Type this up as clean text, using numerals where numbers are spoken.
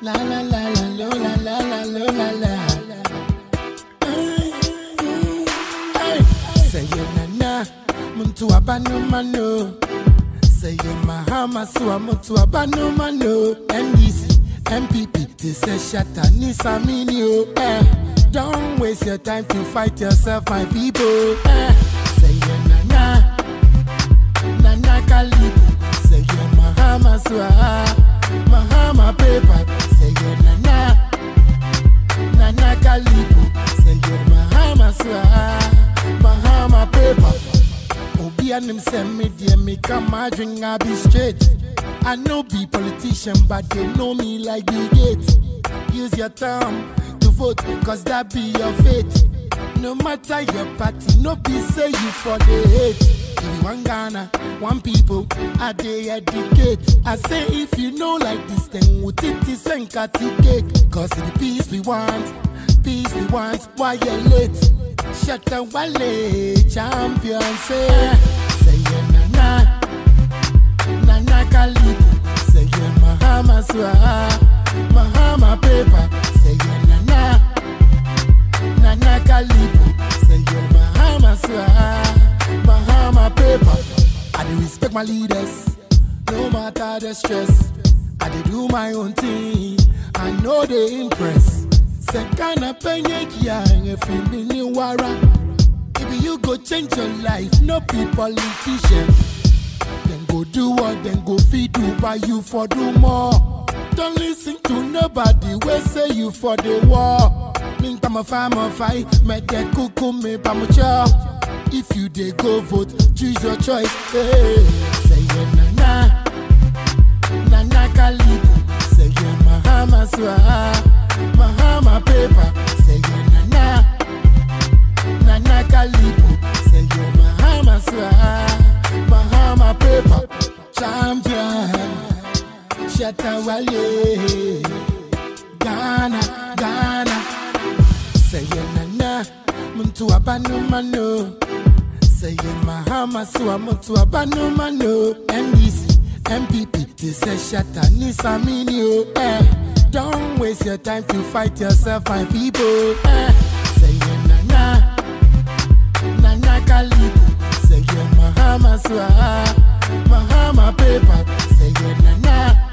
La la la la lo la la la lo la la. Say na na, muntu abanu mano. Say Mahama suwa muntu abanu mano. NDC, MPP, they say shatta ni samini o. Don't waste your time to fight yourself, my people. Say na na, na na Kalibu. Say Mahama suwa, Mahama paper. Say na na, na na Kalibu. Say Mahama suwa, Mahama paper. Obi and him send me dear me come my drink I be straight. I know be politician but they know me like Bill Gates. Use your thumb to vote cause that be your fate. No matter your party, no be say you for the hate. If you want Ghana, one people, I they educate. I say if you know like this then would it is and cut cake. Cause the peace we want, why you late? Shut the wale, champion say na na, na na Kalibu. Say Mahama suwa, Mahama paper. Say na na, na na Kalibu. Say Mahama suwa, Mahama paper. I do respect my leaders, no matter the stress. I do do my own thing, I know they impress. Sekana penye kia if you ni wara. If you go change your life, no be politician. Then go do what, then go feed do by you for do more. Don't listen to nobody, we say you for the war. Ming tam a farmer fight, make the kuku me pamucha. If you dey go vote, choose your choice. Hey, say na na, na na Kalibu. Say Mahama suwa, Mahama paper. Say na na, na na Kalibu. Say Mahama suwa, Mahama paper. Champion, shatta wale. Ghana, Ghana. Say na na, muntu abanu mano. Say Mahama suwa muntu abanu mano. NDC, MPP, they say shatta ni samini o. Don't waste your time to fight yourself, my people. Say na na, na na Kalibu. Say Mahama suwa, Mahama paper. Say na na.